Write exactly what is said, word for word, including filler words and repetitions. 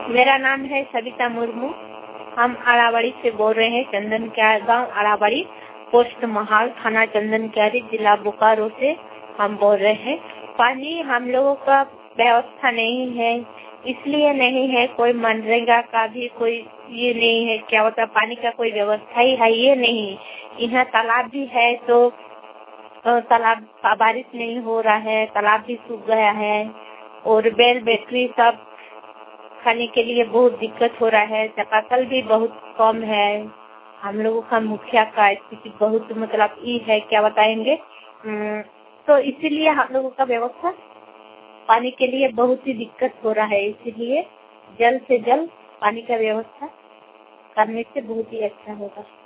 मेरा नाम है सविता मुर्मू। हम अरावड़ी से बोल रहे हैं, चंदन क्यारी गाँव अरावड़ी, पोस्ट महाल, थाना चंदन क्यारी, जिला बोकारो से हम बोल रहे हैं। पानी हम लोगों का व्यवस्था नहीं है, इसलिए नहीं है, कोई मनरेगा का भी कोई ये नहीं है, क्या होता पानी का कोई व्यवस्था ही है ये नहीं। यहाँ तालाब भी है तो तालाब बारिश नहीं हो रहा है, तालाब भी सूख गया है और बेल बेकरी सब खाने के लिए बहुत दिक्कत हो रहा है। चापाकल भी बहुत कम है। हम लोगों का मुखिया का स्थिति बहुत मतलब ये है, क्या बताएंगे। तो इसीलिए हम लोगों का व्यवस्था पानी के लिए बहुत ही दिक्कत हो रहा है, इसीलिए जल्द से जल्द पानी का व्यवस्था करने से बहुत ही अच्छा होगा।